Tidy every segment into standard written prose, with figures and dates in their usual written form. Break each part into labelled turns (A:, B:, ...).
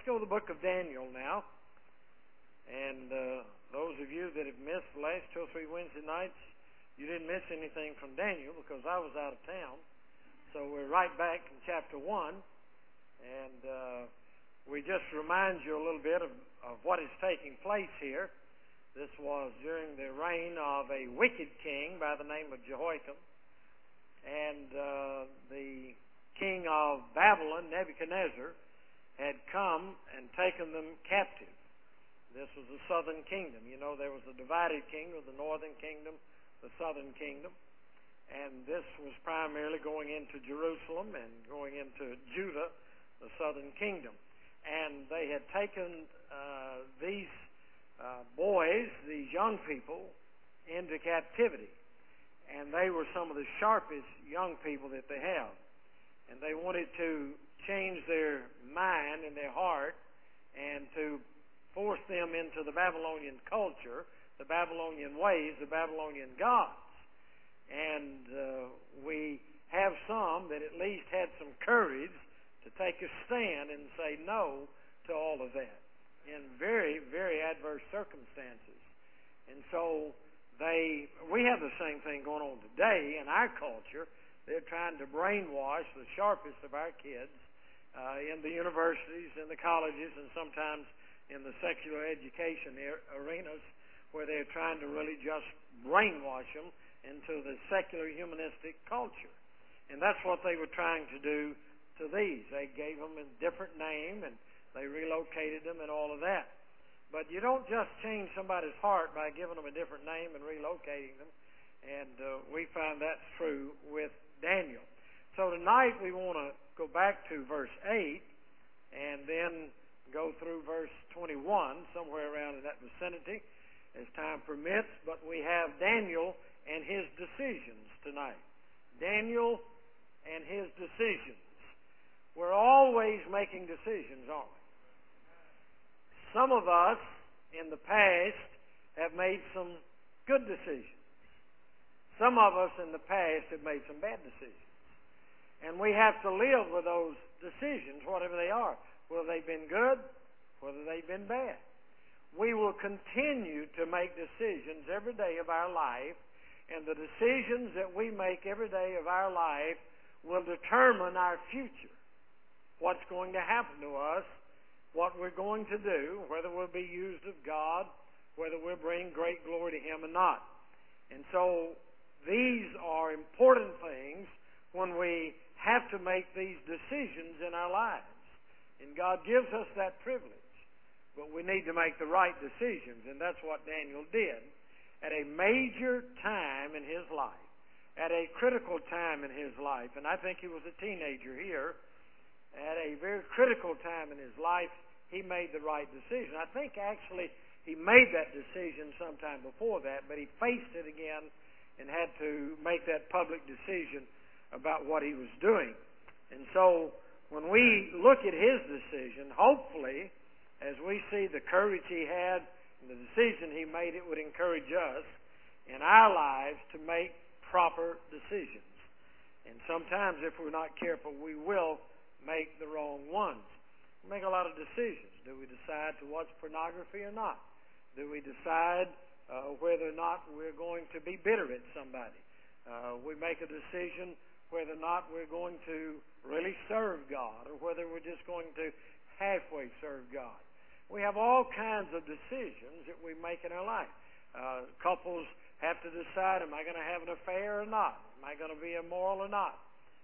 A: Let's go to the book of Daniel now. And those of you that have missed the last 2 or 3 Wednesday nights, you didn't miss anything from Daniel because I was out of town. So we're right back in chapter 1. And we just remind you a little bit of what is taking place here. This was during the reign of a wicked king by the name of Jehoiakim. And the king of Babylon, Nebuchadnezzar, had come and taken them captive. This was the southern kingdom. You know, there was a divided kingdom, the northern kingdom, the southern kingdom. And this was primarily going into Jerusalem and going into Judah, the southern kingdom. And they had taken these boys, these young people, into captivity. And they were some of the sharpest young people that they have. And they wanted to change their mind and their heart and to force them into the Babylonian culture, the Babylonian ways, the Babylonian gods. And we have some that at least had some courage to take a stand and say no to all of that in very, very adverse circumstances. And so we have the same thing going on today in our culture. They're trying to brainwash the sharpest of our kids in the universities, in the colleges, and sometimes in the secular education arenas where they're trying to really just brainwash them into the secular humanistic culture. And that's what they were trying to do to these. They gave them a different name and they relocated them and all of that. But you don't just change somebody's heart by giving them a different name and relocating them. And we find that's true with Daniel. So tonight we want to go back to verse 8 and then go through verse 21, somewhere around in that vicinity, as time permits. But we have Daniel and his decisions tonight. Daniel and his decisions. We're always making decisions, aren't we? Some of us in the past have made some good decisions. Some of us in the past have made some bad decisions. And we have to live with those decisions, whatever they are. Whether they've been good, whether they've been bad. We will continue to make decisions every day of our life, and the decisions that we make every day of our life will determine our future. What's going to happen to us, what we're going to do, whether we'll be used of God, whether we'll bring great glory to Him or not. And so these are important things when we have to make these decisions in our lives. And God gives us that privilege. But we need to make the right decisions. And that's what Daniel did at a major time in his life, at a critical time in his life. And I think he was a teenager here. At a very critical time in his life, he made the right decision. I think actually he made that decision sometime before that, but he faced it again and had to make that public decision about what he was doing. And so when we look at his decision, hopefully, as we see the courage he had and the decision he made, it would encourage us in our lives to make proper decisions. And sometimes if we're not careful, we will make the wrong ones. We make a lot of decisions. Do we decide to watch pornography or not? Do we decide whether or not we're going to be bitter at somebody? We make a decision whether or not we're going to really serve God or whether we're just going to halfway serve God. We have all kinds of decisions that we make in our life. Couples have to decide, am I going to have an affair or not? Am I going to be immoral or not?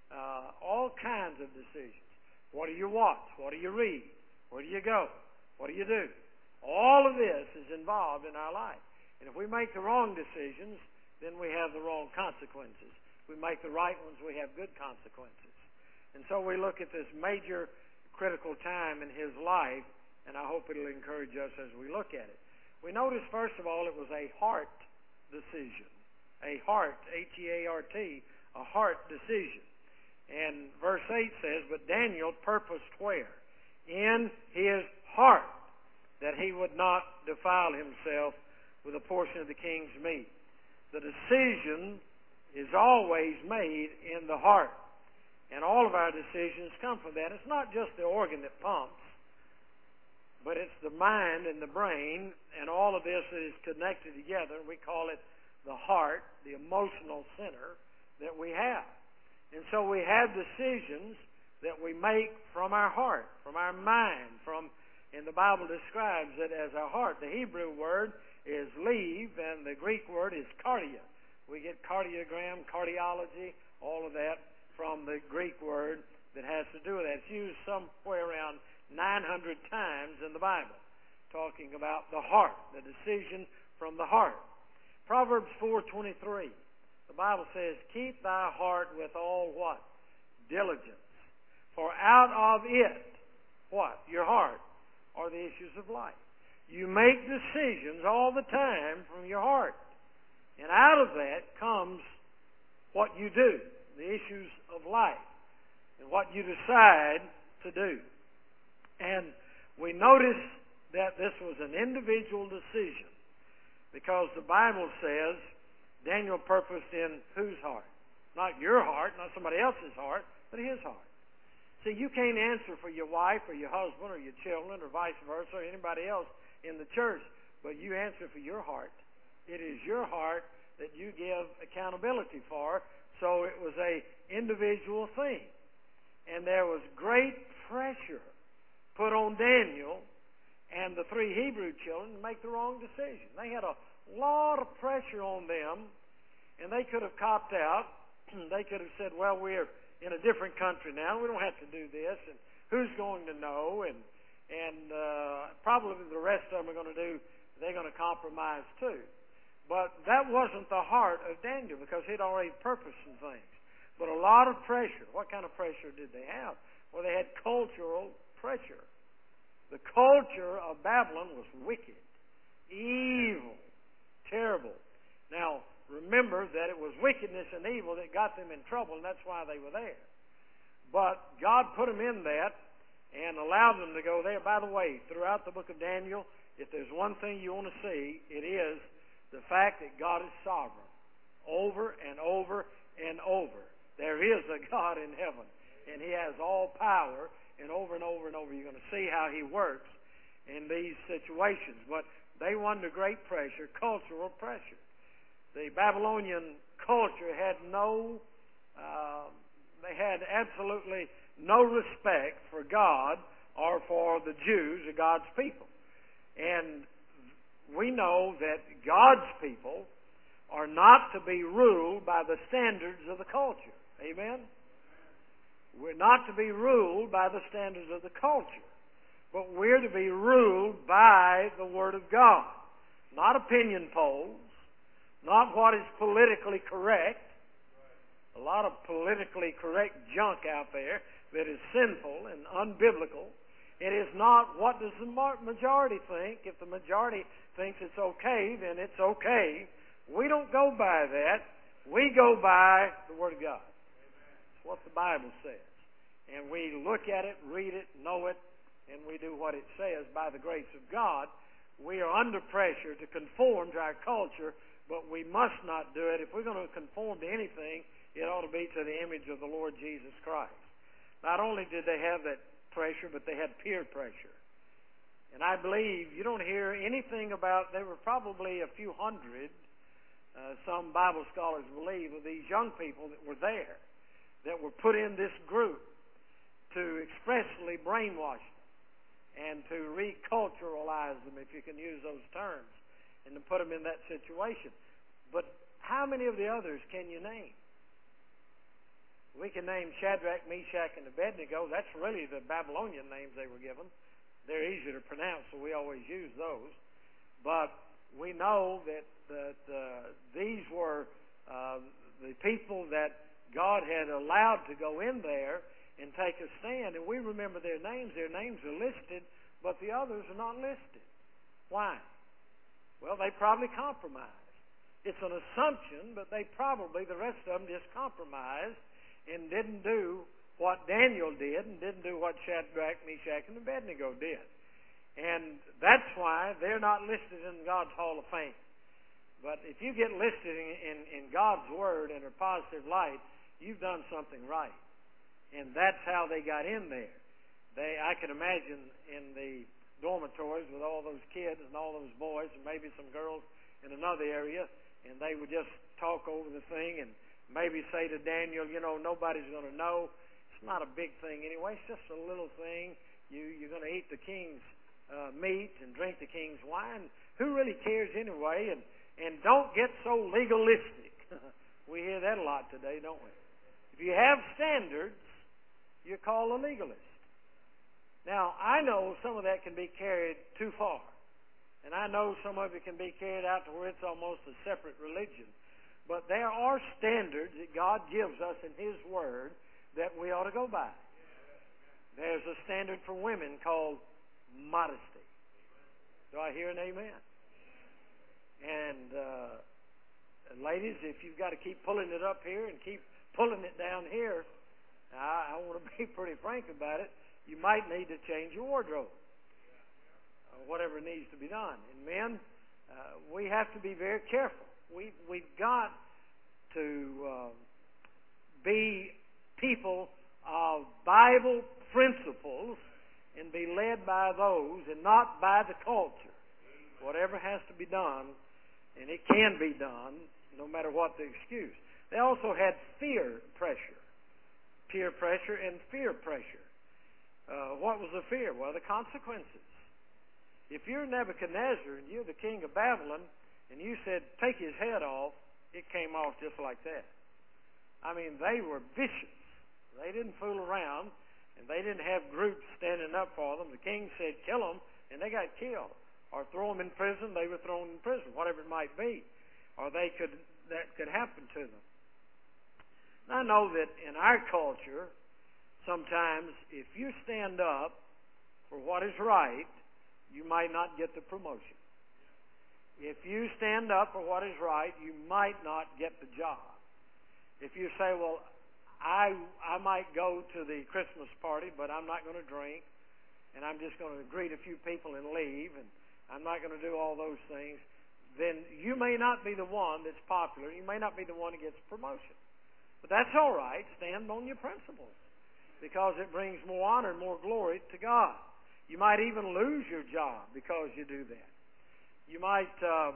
A: All kinds of decisions. What do you watch? What do you read? Where do you go? What do you do? All of this is involved in our life. And if we make the wrong decisions, then we have the wrong consequences. If we make the right ones, we have good consequences. And so we look at this major critical time in his life, and I hope it'll encourage us as we look at it. We notice, first of all, it was a heart decision. A heart, H-E-A-R-T, a heart decision. And verse 8 says, but Daniel purposed where? In his heart, that he would not defile himself with a portion of the king's meat. The decision is always made in the heart. And all of our decisions come from that. It's not just the organ that pumps. the mind and the brain, and all of this is connected together. We call it the heart, the emotional center that we have. And so we have decisions that we make from our heart, from our mind, and the Bible describes it as our heart. The Hebrew word is lev, and the Greek word is cardia. We get cardiogram, cardiology, all of that from the Greek word that has to do with that. It's used somewhere around 900 times in the Bible, talking about the heart, the decision from the heart. Proverbs 4:23, the Bible says, keep thy heart with all what? Diligence. For out of it, what? Your heart, are the issues of life. You make decisions all the time from your heart. And out of that comes what you do, the issues of life, and what you decide to do. And we notice that this was an individual decision, because the Bible says Daniel purposed in whose heart? Not your heart, not somebody else's heart, but his heart. See, you can't answer for your wife or your husband or your children or vice versa or anybody else in the church, but you answer for your heart. It is your heart that you give accountability for, so it was a individual thing. And there was great pressure put on Daniel and the three Hebrew children to make the wrong decision. They had a lot of pressure on them, and they could have copped out. They could have said, well, we're in a different country now. We don't have to do this, and who's going to know? And probably the rest of them are going to do, they're going to compromise too. But that wasn't the heart of Daniel, because he'd already purposed some things. But a lot of pressure. What kind of pressure did they have? Well, they had cultural pressure. The culture of Babylon was wicked, evil, terrible. Now, remember that it was wickedness and evil that got them in trouble, and that's why they were there. But God put them in that and allowed them to go there. By the way, throughout the book of Daniel, if there's one thing you want to see, it is the fact that God is sovereign over and over and over. There is a God in heaven, and He has all power, and over and over and over you're going to see how He works in these situations. But they were under great pressure, cultural pressure. The Babylonian culture had they had absolutely no respect for God or for the Jews or God's people. And we know that God's people are not to be ruled by the standards of the culture. Amen? We're not to be ruled by the standards of the culture, but we're to be ruled by the Word of God. Not opinion polls, not what is politically correct. A lot of politically correct junk out there that is sinful and unbiblical. It is not what does the majority think. If the majority thinks it's okay, then it's okay. We don't go by that. We go by the Word of God. It's what the Bible says. And we look at it, read it, know it, and we do what it says by the grace of God. We are under pressure to conform to our culture, but we must not do it. If we're going to conform to anything, it ought to be to the image of the Lord Jesus Christ. Not only did they have that pressure, but they had peer pressure. And I believe you don't hear anything about, there were probably a few hundred, some Bible scholars believe, of these young people that were there, that were put in this group to expressly brainwash them and to reculturalize them, if you can use those terms, and to put them in that situation. But how many of the others can you name? We can name Shadrach, Meshach, and Abednego. That's really the Babylonian names they were given. They're easier to pronounce, so we always use those. But we know that these were the people that God had allowed to go in there and take a stand. And we remember their names. Their names are listed, but the others are not listed. Why? Well, they probably compromised. It's an assumption, but the rest of them just compromised and didn't do what Daniel did and didn't do what Shadrach, Meshach, and Abednego did. And that's why they're not listed in God's Hall of Fame. But if you get listed in God's Word in a positive light, you've done something right. And that's how they got in there. I can imagine in the dormitories with all those kids and all those boys and maybe some girls in another area, and they would just talk over the thing and maybe say to Daniel, nobody's going to know. It's not a big thing anyway. It's just a little thing. You're going to eat the king's meat and drink the king's wine. Who really cares anyway? And don't get so legalistic. We hear that a lot today, don't we? If you have standards, you're called a legalist. Now, I know some of that can be carried too far. And I know some of it can be carried out to where it's almost a separate religion. But there are standards that God gives us in His Word that we ought to go by. There's a standard for women called modesty. Do I hear an amen? And ladies, if you've got to keep pulling it up here and keep pulling it down here, I want to be pretty frank about it, you might need to change your wardrobe. Whatever needs to be done. And men, we have to be very careful. We've got to be people of Bible principles and be led by those and not by the culture. Whatever has to be done, and it can be done, no matter what the excuse. They also had peer pressure and fear pressure. What was the fear? Well, the consequences. If you're Nebuchadnezzar and you're the king of Babylon and you said, take his head off, it came off just like that. I mean, they were vicious. They didn't fool around, and they didn't have groups standing up for them. The king said, kill them, and they got killed. Or throw them in prison, they were thrown in prison, whatever it might be. Or that could happen to them. And I know that in our culture, sometimes if you stand up for what is right, you might not get the promotion. If you stand up for what is right, you might not get the job. If you say, well, I might go to the Christmas party, but I'm not going to drink, and I'm just going to greet a few people and leave, and I'm not going to do all those things, then you may not be the one that's popular. You may not be the one that gets promotion. But that's all right. Stand on your principles, because it brings more honor and more glory to God. You might even lose your job because you do that. You might,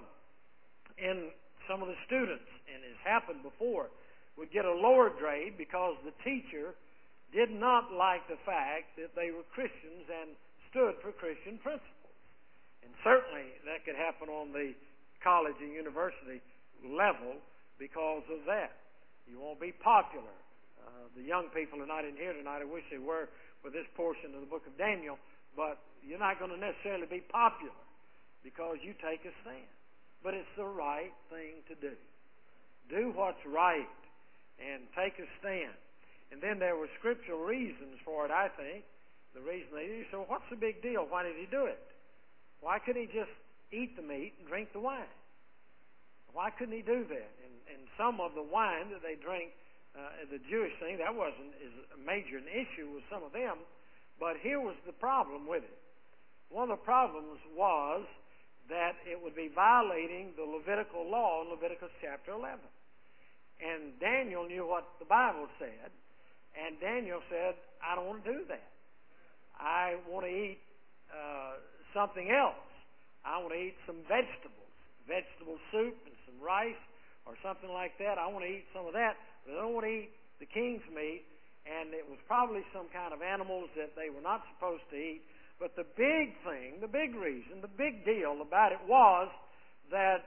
A: in some of the students, and it's happened before, would get a lower grade because the teacher did not like the fact that they were Christians and stood for Christian principles. And certainly that could happen on the college and university level because of that. You won't be popular. The young people are not in here tonight. I wish they were for this portion of the book of Daniel. But you're not going to necessarily be popular because you take a stand. But it's the right thing to do. Do what's right and take a stand. And then there were scriptural reasons for it, I think. The reason they did. So what's the big deal? Why did he do it? Why couldn't he just eat the meat and drink the wine? Why couldn't he do that? And some of the wine that they drank, the Jewish thing, that wasn't as major an issue with some of them. But here was the problem with it. One of the problems was that it would be violating the Levitical law in Leviticus chapter 11. And Daniel knew what the Bible said. And Daniel said, I don't want to do that. I want to eat something else. I want to eat some vegetable soup and some rice or something like that. I want to eat some of that, but I don't want to eat the king's meat. And it was probably some kind of animals that they were not supposed to eat. But the big thing, the big reason, the big deal about it was that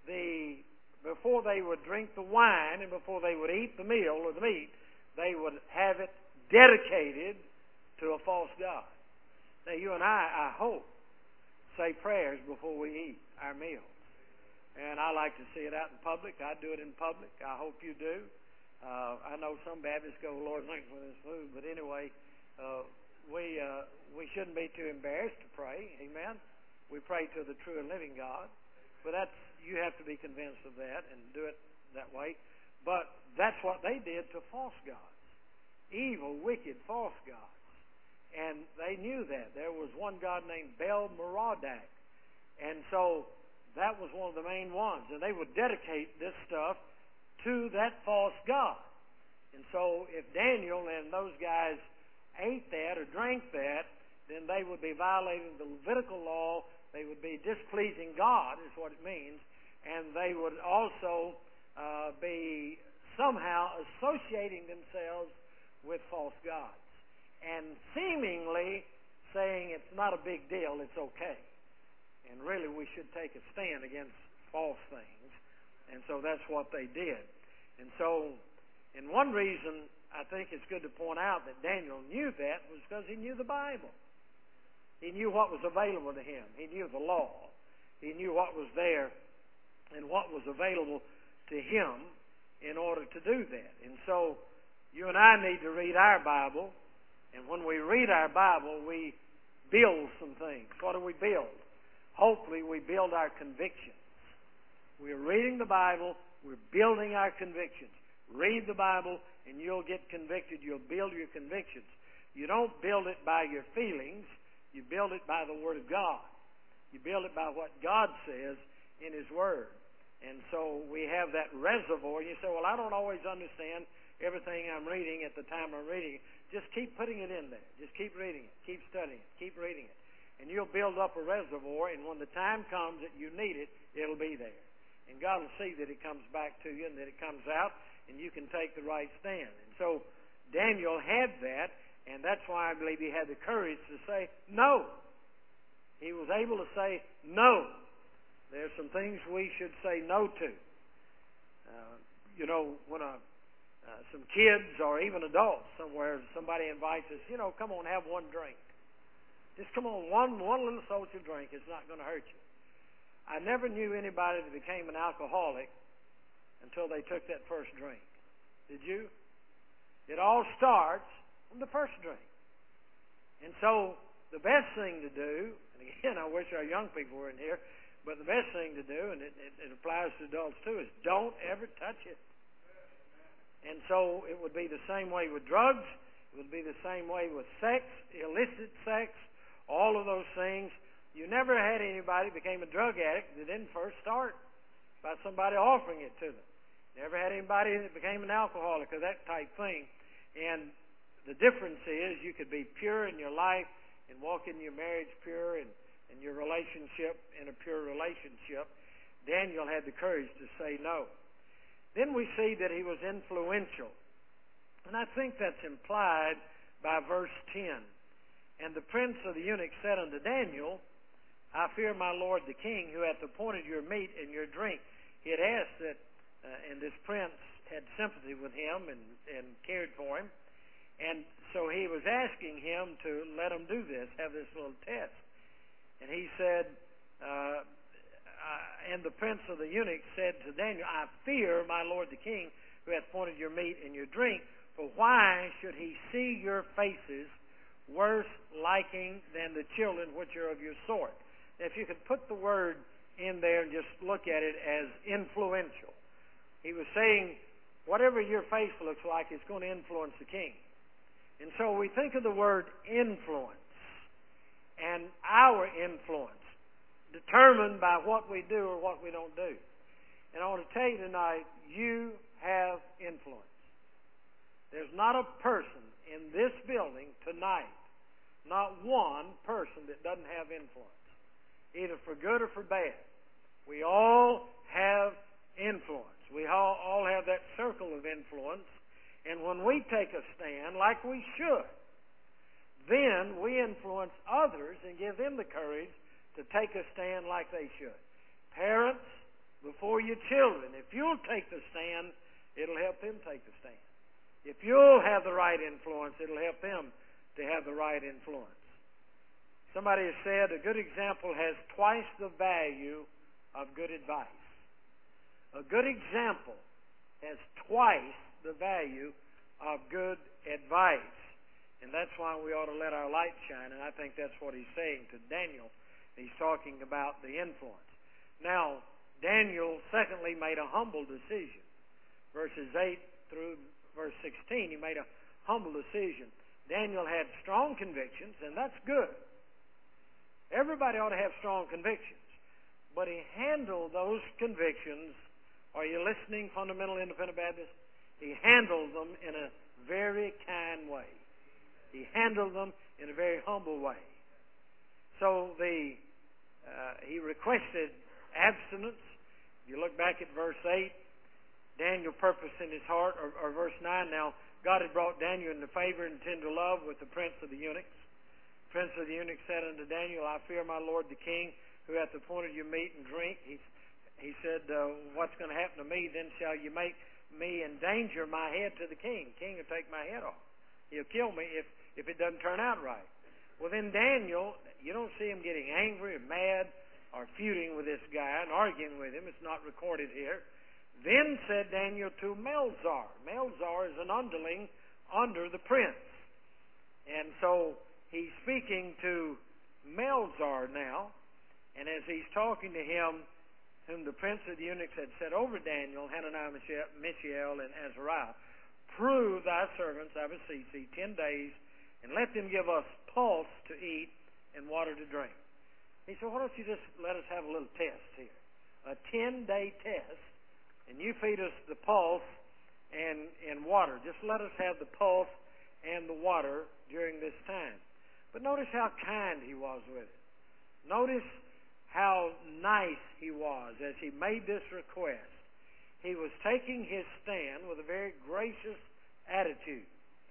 A: before they would drink the wine and before they would eat the meal or the meat, they would have it dedicated to a false god. Now you and I hope, say prayers before we eat our meals. And I like to see it out in public. I do it in public. I hope you do. I know some Baptists go, Lord, thanks for this food. But anyway, we shouldn't be too embarrassed to pray. Amen? We pray to the true and living God. But you have to be convinced of that and do it that way. But that's what they did to false gods. Evil, wicked, false gods. And they knew that. There was one god named Bel-Merodach. And so that was one of the main ones. And they would dedicate this stuff to that false god. And so if Daniel and those guys ate that or drank that, then they would be violating the Levitical law. They would be displeasing God, is what it means. And they would also be somehow associating themselves with false gods. And seemingly saying it's not a big deal, it's okay. And really we should take a stand against false things. And so that's what they did. And so, and one reason I think it's good to point out that Daniel knew that was because he knew the Bible. He knew what was available to him. He knew the law. He knew what was there and what was available to him in order to do that. And so you and I need to read our Bible. And when we read our Bible, we build some things. What do we build? Hopefully we build our convictions. We're reading the Bible. We're building our convictions. Read the Bible and you'll get convicted. You'll build your convictions. You don't build it by your feelings. You build it by the Word of God. You build it by what God says in His Word. And so we have that reservoir. You say, well, I don't always understand everything I'm reading at the time I'm reading it. Just keep putting it in there. Just keep reading it. Keep studying it. Keep reading it. And you'll build up a reservoir, and when the time comes that you need it, it'll be there. And God will see that it comes back to you and that it comes out, and you can take the right stand. And so Daniel had that, and that's why I believe he had the courage to say no. He was able to say no. There's some things we should say no to. When some kids or even adults somewhere, somebody invites us, come on, have one drink. Just come on, one little social drink. It's not going to hurt you. I never knew anybody that became an alcoholic until they took that first drink. Did you? It all starts from the first drink. And so the best thing to do, and again, I wish our young people were in here, but the best thing to do, and it applies to adults too, is don't ever touch it. And so it would be the same way with drugs. It would be the same way with sex, illicit sex, all of those things. You never had anybody became a drug addict that didn't first start by somebody offering it to them. Never had anybody that became an alcoholic or that type thing. And the difference is you could be pure in your life and walk in your marriage pure and your relationship in a pure relationship. Daniel had the courage to say no. Then we see that he was influential. And I think that's implied by verse 10. And the prince of the eunuchs said unto Daniel, I fear my lord the king, who hath appointed your meat and your drink. He had asked that, and this prince had sympathy with him and cared for him. And so he was asking him to let him do this, have this little test. And he said, and the prince of the eunuchs said to Daniel, I fear my lord the king, who hath appointed your meat and your drink. For why should he see your faces worse liking than the children which are of your sort? If you could put the word in there and just look at it as influential. He was saying, whatever your face looks like is going to influence the king. And so we think of the word influence and our influence determined by what we do or what we don't do. And I want to tell you tonight, you have influence. There's not a person in this building tonight, not one person that doesn't have influence, either for good or for bad. We all have influence. We all have that circle of influence. And when we take a stand, like we should, then we influence others and give them the courage to take a stand like they should. Parents, before your children, if you'll take the stand, it'll help them take the stand. If you'll have the right influence, it'll help them to have the right influence. Somebody has said a good example has twice the value of good advice. A good example has twice the value of good advice. And that's why we ought to let our light shine. And I think that's what he's saying to Daniel. He's talking about the influence. Now, Daniel, secondly, made a humble decision. Verses 8 through verse 16, he made a humble decision. Daniel had strong convictions, and that's good. Everybody ought to have strong convictions. But he handled those convictions. Are you listening, Fundamental Independent Baptist? He handled them in a very kind way. He handled them in a very humble way. So he requested abstinence. If you look back at verse 8, Daniel purposed in his heart, or verse 9 now, God had brought Daniel into favor and tender love with the prince of the eunuchs. The prince of the eunuchs said unto Daniel, I fear my lord the king, who hath appointed you meat and drink. He said, what's going to happen to me? Then shall you make me endanger my head to the king. King will take my head off. He'll kill me if it doesn't turn out right. Well, then Daniel, you don't see him getting angry or mad or feuding with this guy and arguing with him. It's not recorded here. Then said Daniel to Melzar. Melzar is an underling under the prince. And so he's speaking to Melzar now. And as he's talking to him, whom the prince of the eunuchs had set over Daniel, Hananiah, Mishael, and Azariah, prove thy servants, I beseech thee, 10 days, and let them give us pulse to eat and water to drink. He said, why don't you just let us have a little test here? A 10-day test. And you feed us the pulse and water. Just let us have the pulse and the water during this time. But notice how kind he was with it. Notice how nice he was as he made this request. He was taking his stand with a very gracious attitude.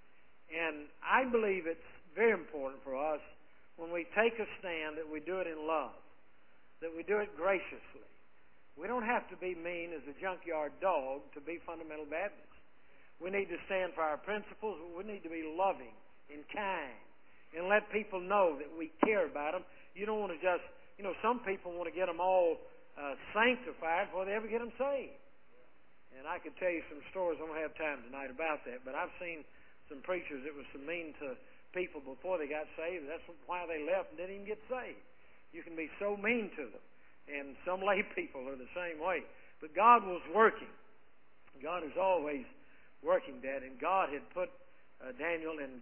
A: And I believe it's very important for us when we take a stand that we do it in love, that we do it graciously. We don't have to be mean as a junkyard dog to be fundamental Baptists. We need to stand for our principles, but we need to be loving and kind and let people know that we care about them. You don't want to just, some people want to get them all sanctified before they ever get them saved. And I could tell you some stories. I don't have time tonight about that, but I've seen some preachers that were so mean to people before they got saved. That's why they left and didn't even get saved. You can be so mean to them. And some lay people are the same way. But God was working. God is always working that. And God had put Daniel in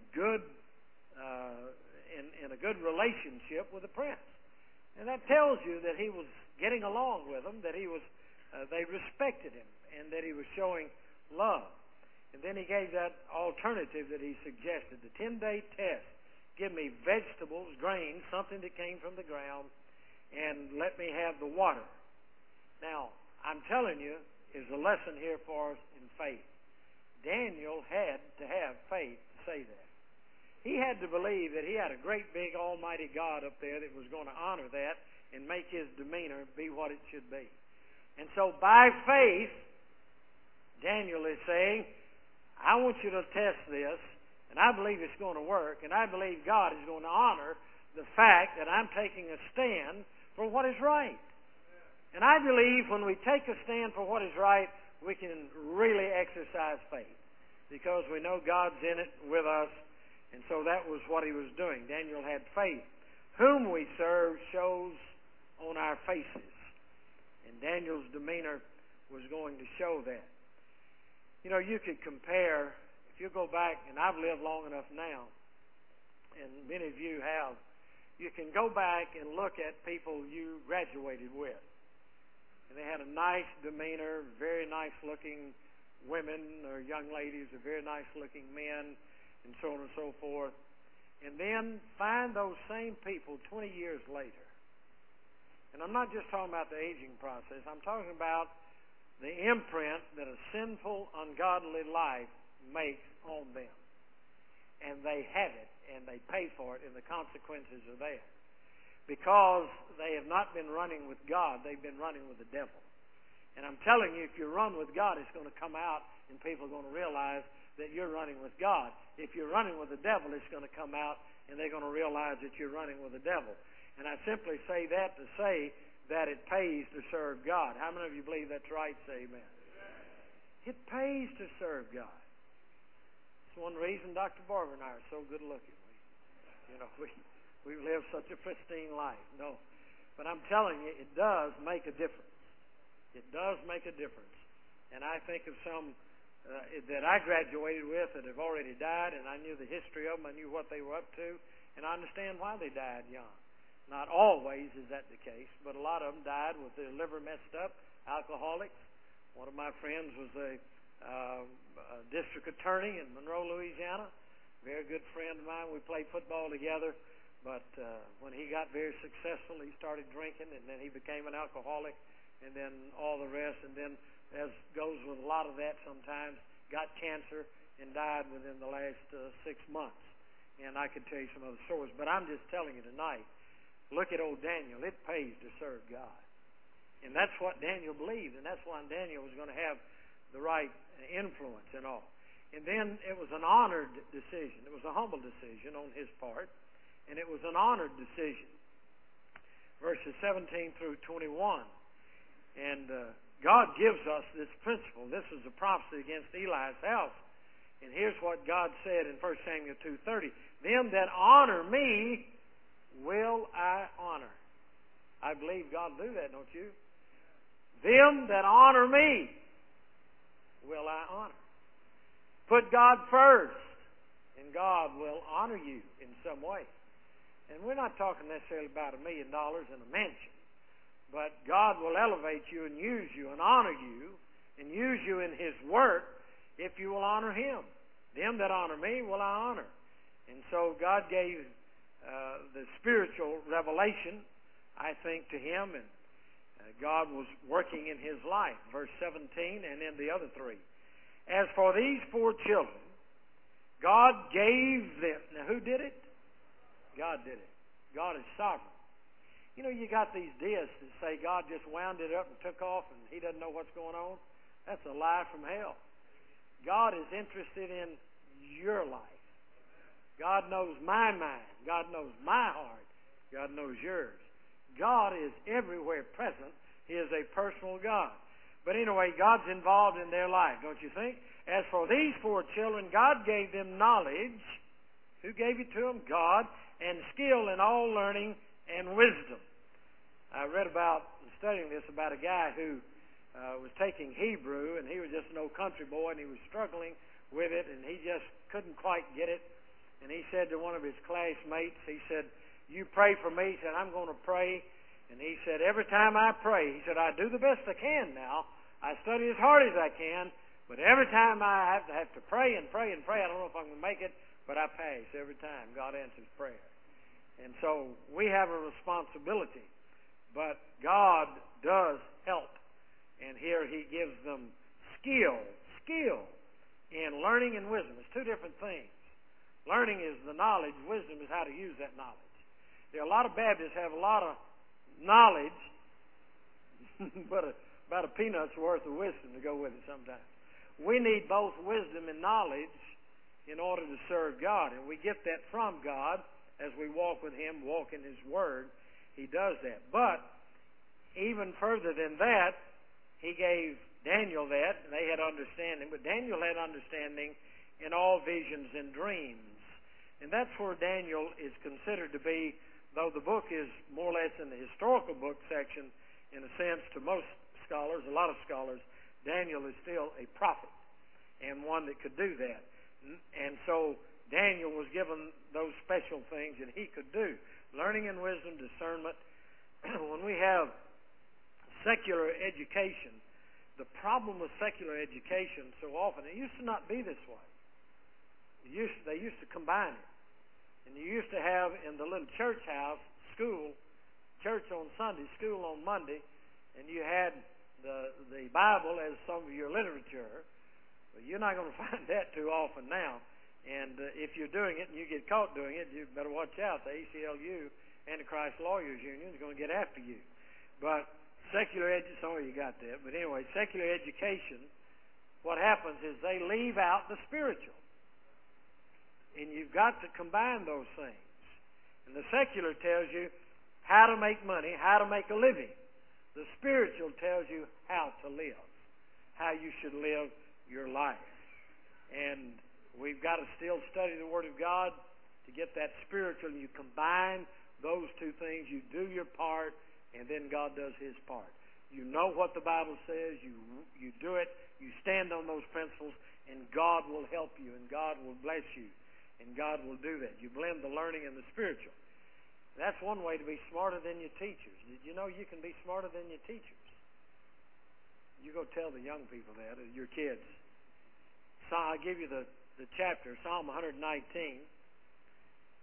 A: a good relationship with the prince. And that tells you that he was getting along with them, that they respected him, and that he was showing love. And then he gave that alternative that he suggested, the 10-day test. Give me vegetables, grains, something that came from the ground, and let me have the water. Now, I'm telling you, is a lesson here for us in faith. Daniel had to have faith to say that. He had to believe that he had a great big almighty God up there that was going to honor that and make his demeanor be what it should be. And so by faith, Daniel is saying, I want you to test this, and I believe it's going to work, and I believe God is going to honor the fact that I'm taking a stand for what is right. And I believe when we take a stand for what is right, we can really exercise faith because we know God's in it with us. And so that was what he was doing. Daniel had faith. Whom we serve shows on our faces. And Daniel's demeanor was going to show that. You could compare, if you go back, and I've lived long enough now, and many of you have, you can go back and look at people you graduated with. And they had a nice demeanor, very nice-looking women or young ladies, or very nice-looking men, and so on and so forth. And then find those same people 20 years later. And I'm not just talking about the aging process. I'm talking about the imprint that a sinful, ungodly life makes on them. And they have it, and they pay for it, and the consequences are there. Because they have not been running with God, they've been running with the devil. And I'm telling you, if you run with God, it's going to come out, and people are going to realize that you're running with God. If you're running with the devil, it's going to come out, and they're going to realize that you're running with the devil. And I simply say that to say that it pays to serve God. How many of you believe that's right? Say amen. It pays to serve God. It's one reason Dr. Barber and I are so good looking. We live such a pristine life. No. But I'm telling you, it does make a difference. It does make a difference. And I think of some that I graduated with that have already died, and I knew the history of them. I knew what they were up to, and I understand why they died young. Not always is that the case, but a lot of them died with their liver messed up, alcoholics. One of my friends was a district attorney in Monroe, Louisiana. Very good friend of mine. We played football together. But when he got very successful, he started drinking, and then he became an alcoholic, and then all the rest. And then, as goes with a lot of that sometimes, got cancer and died within the last 6 months. And I could tell you some other stories. But I'm just telling you tonight, look at old Daniel. It pays to serve God. And that's what Daniel believed, and that's why Daniel was going to have the right influence and all. And then it was an honored decision. It was a humble decision on his part, and it was an honored decision. Verses 17 through 21. And God gives us this principle. This is a prophecy against Eli's house. And here's what God said in 1 Samuel 2:30. Them that honor me will I honor. I believe God will do that, don't you? Them that honor me will I honor. Put God first, and God will honor you in some way. And we're not talking necessarily about $1 million and a mansion, but God will elevate you and use you and honor you and use you in His work if you will honor Him. Them that honor me will I honor. And so God gave the spiritual revelation, I think, to him, and God was working in his life. Verse 17 and in the other three. As for these 4 children, God gave them. Now, who did it? God did it. God is sovereign. You know, you got these deists that say God just wound it up and took off and He doesn't know what's going on. That's a lie from hell. God is interested in your life. God knows my mind. God knows my heart. God knows yours. God is everywhere present. He is a personal God. But anyway, God's involved in their life, don't you think? As for these 4 children, God gave them knowledge. Who gave it to them? God. And skill in all learning and wisdom. I read about, studying this, about a guy who was taking Hebrew, and he was just an old country boy, and he was struggling with it, and he just couldn't quite get it. And he said to one of his classmates, he said, "You pray for me." He said, "I'm going to pray." And he said, "Every time I pray," he said, "I do the best I can now. I study as hard as I can, but every time I have to pray and pray and pray, I don't know if I'm going to make it, but I pass every time. God answers prayer." And so we have a responsibility, but God does help. And here He gives them skill in learning and wisdom. It's 2 different things. Learning is the knowledge. Wisdom is how to use that knowledge. There are a lot of Baptists have a lot of knowledge, but about a peanut's worth of wisdom to go with it sometimes. We need both wisdom and knowledge in order to serve God. And we get that from God as we walk with Him, walk in His Word. He does that. But even further than that, He gave Daniel that, and they had understanding. But Daniel had understanding in all visions and dreams. And that's where Daniel is considered to be, though the book is more or less in the historical book section, in a sense, to most scholars, a lot of scholars, Daniel is still a prophet and one that could do that. And so Daniel was given those special things that he could do. Learning and wisdom, discernment. When we have secular education, the problem with secular education so often, it used to not be this way. They used to combine it. And you used to have in the little church house, school, church on Sunday, school on Monday, and you had the Bible as some of your literature. But you're not going to find that too often now. And if you're doing it and you get caught doing it, you better watch out. The ACLU, Antichrist Lawyers Union, is going to get after you. But secular education, sorry you got that. But anyway, secular education, what happens is they leave out the spiritual. And you've got to combine those things. And the secular tells you how to make money, how to make a living. The spiritual tells you how to live, how you should live your life. And we've got to still study the Word of God to get that spiritual. And you combine those 2 things. You do your part, and then God does His part. You know what the Bible says. You do it. You stand on those principles, and God will help you, and God will bless you. And God will do that. You blend the learning and the spiritual. That's one way to be smarter than your teachers. Did you know you can be smarter than your teachers? You go tell the young people that, or your kids. So I'll give you the chapter, Psalm 119.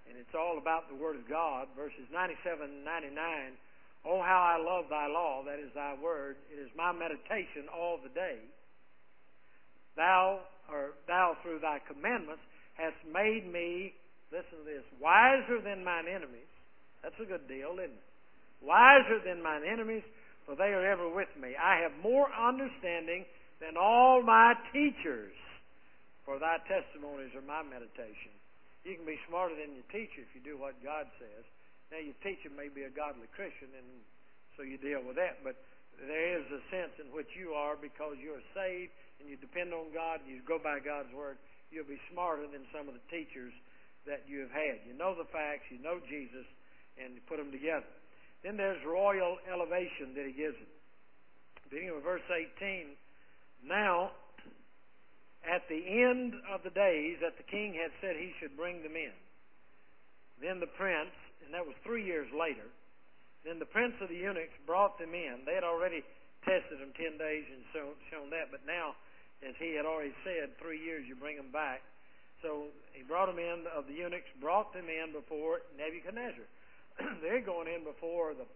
A: and it's all about the Word of God, verses 97 and 99. Oh, how I love thy law, that is thy word. It is my meditation all the day. Thou through thy commandments hast made me, listen to this, wiser than mine enemies. That's a good deal, isn't it? Wiser than mine enemies, for they are ever with me. I have more understanding than all my teachers, for thy testimonies are my meditation. You can be smarter than your teacher if you do what God says. Now, your teacher may be a godly Christian, and so you deal with that, but there is a sense in which you are, because you're saved and you depend on God and you go by God's Word, you'll be smarter than some of the teachers that you have had. You know the facts, you know Jesus, and you put them together. Then there's royal elevation that he gives it. Beginning with verse 18, now, at the end of the days that the king had said he should bring them in, then the prince, and that was 3 years later, then the prince of the eunuchs brought them in. They had already tested them 10 days and shown that, but now, as he had already said, 3 years you bring them back. So he brought them in, of the eunuchs, brought them in before Nebuchadnezzar. They're going in before the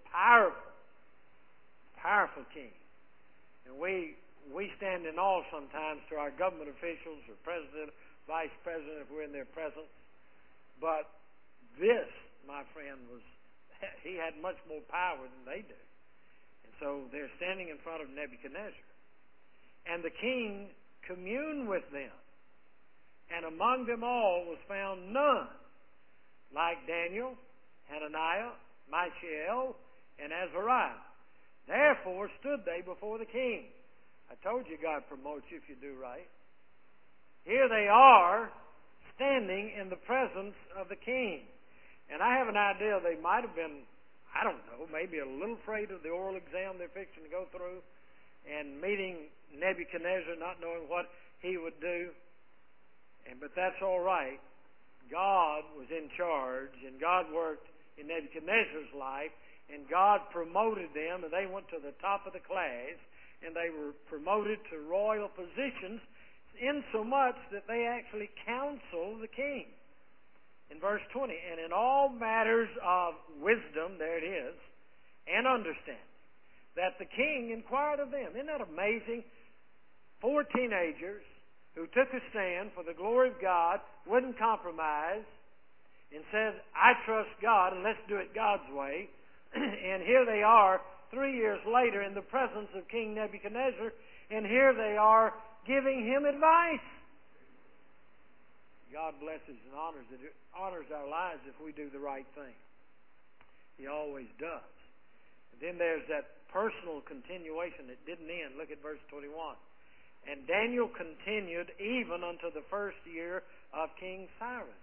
A: powerful king. And we stand in awe sometimes to our government officials or president, vice president, if we're in their presence. But this, my friend, he had much more power than they do. And so they're standing in front of Nebuchadnezzar. And the king communed with them. And among them all was found none like Daniel, Hananiah, Mishael, and Azariah. Therefore stood they before the king. I told you God promotes you if you do right. Here they are, standing in the presence of the king. And I have an idea they might have been, I don't know, maybe a little afraid of the oral exam they're fixing to go through, and meeting Nebuchadnezzar, not knowing what he would do. But that's all right. God was in charge, and God worked in Nebuchadnezzar's life, and God promoted them, and they went to the top of the class, and they were promoted to royal positions, insomuch that they actually counseled the king. In verse 20, and in all matters of wisdom, there it is, and understanding, that the king inquired of them. Isn't that amazing? 4 teenagers who took a stand for the glory of God, wouldn't compromise, and said, I trust God, and let's do it God's way. And here they are, 3 years later, in the presence of King Nebuchadnezzar, and here they are giving him advice. God blesses and honors our lives if we do the right thing. He always does. And then there's that personal continuation that didn't end. Look at verse 21. And Daniel continued even unto the first year of King Cyrus.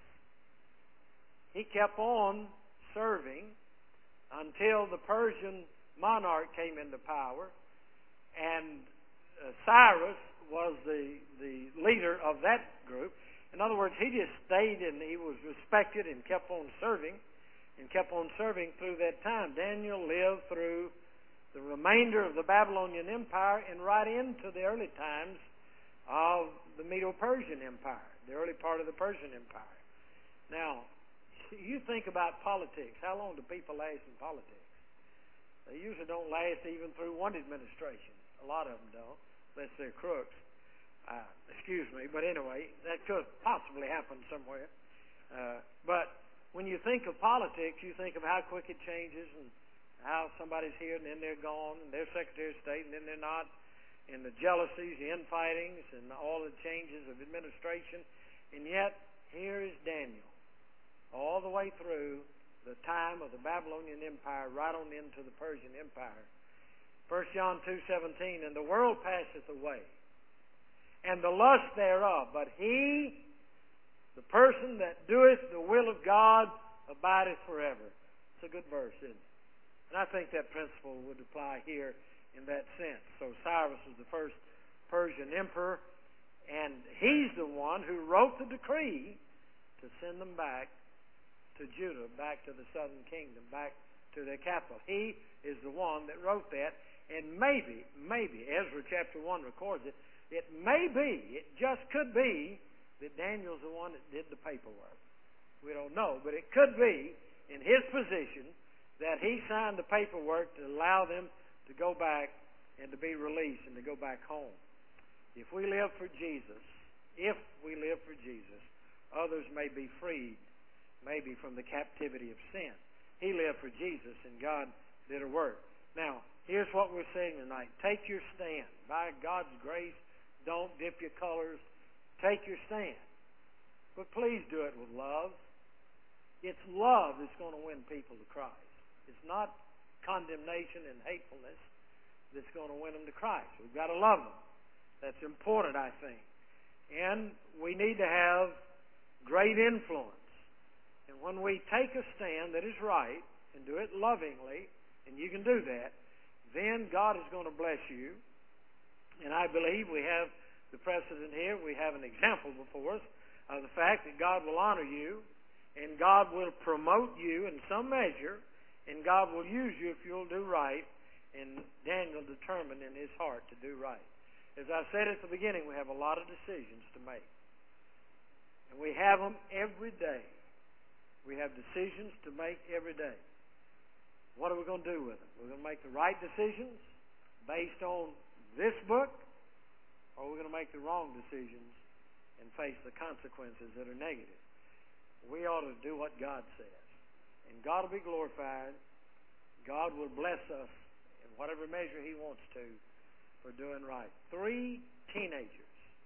A: He kept on serving until the Persian monarch came into power, and Cyrus was the leader of that group. In other words, he just stayed and he was respected and kept on serving through that time. Daniel lived through the remainder of the Babylonian Empire and right into the early times of the Medo-Persian Empire, the early part of the Persian Empire. Now, you think about politics. How long do people last in politics? They usually don't last even through one administration. A lot of them don't, unless they're crooks. Excuse me, but anyway, that could possibly happen somewhere. But when you think of politics, you think of how quick it changes and how somebody's here and then they're gone, and they're Secretary of State and then they're not, and the jealousies, the infightings, and all the changes of administration. And yet, here is Daniel, all the way through the time of the Babylonian Empire, right on into the Persian Empire. 1 John 2:17, and the world passeth away, and the lust thereof, but he, the person that doeth the will of God, abideth forever. It's a good verse, isn't it? And I think that principle would apply here in that sense. So Cyrus was the first Persian emperor, and he's the one who wrote the decree to send them back to Judah, back to the southern kingdom, back to their capital. He is the one that wrote that, and maybe, Ezra chapter 1 records it, it just could be that Daniel's the one that did the paperwork. We don't know. But it could be in his position that he signed the paperwork to allow them to go back and to be released and to go back home. If we live for Jesus, others may be freed, maybe from the captivity of sin. He lived for Jesus, and God did a work. Now, here's what we're saying tonight. Take your stand. By God's grace, don't dip your colors. Take your stand. But please do it with love. It's love that's going to win people to Christ. It's not condemnation and hatefulness that's going to win them to Christ. We've got to love them. That's important, I think. And we need to have great influence. And when we take a stand that is right and do it lovingly, and you can do that, then God is going to bless you. And I believe we have the precedent here. We have an example before us of the fact that God will honor you, and God will promote you in some measure, and God will use you if you'll do right. And Daniel determined in his heart to do right. As I said at the beginning, we have a lot of decisions to make. And we have them every day. We have decisions to make every day. What are we going to do with them? We're going to make the right decisions based on this book, or we're going to make the wrong decisions and face the consequences that are negative. We ought to do what God says. And God will be glorified. God will bless us in whatever measure He wants to for doing right. 4 teenagers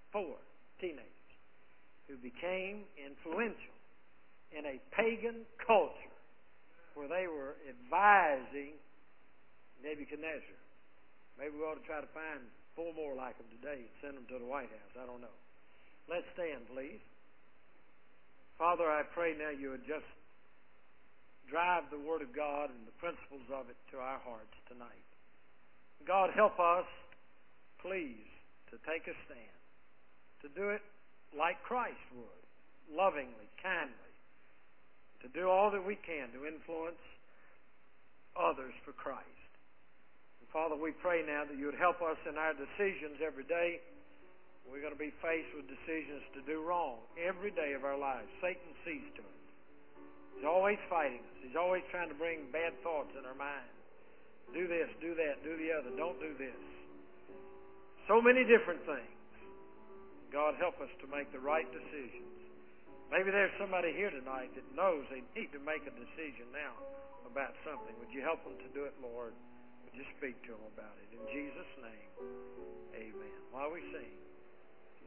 A: who became influential in a pagan culture where they were advising Nebuchadnezzar. Maybe we ought to try to find 4 more like them today and send them to the White House. I don't know. Let's stand, please. Father, I pray now you would just drive the Word of God and the principles of it to our hearts tonight. God, help us, please, to take a stand, to do it like Christ would, lovingly, kindly, to do all that we can to influence others for Christ. And Father, we pray now that you would help us in our decisions every day. We're going to be faced with decisions to do wrong every day of our lives. Satan sees to it. He's always fighting us. He's always trying to bring bad thoughts in our mind. Do this, do that, do the other. Don't do this. So many different things. God, help us to make the right decisions. Maybe there's somebody here tonight that knows they need to make a decision now about something. Would you help them to do it, Lord? Would you speak to them about it? In Jesus' name, amen. While we sing.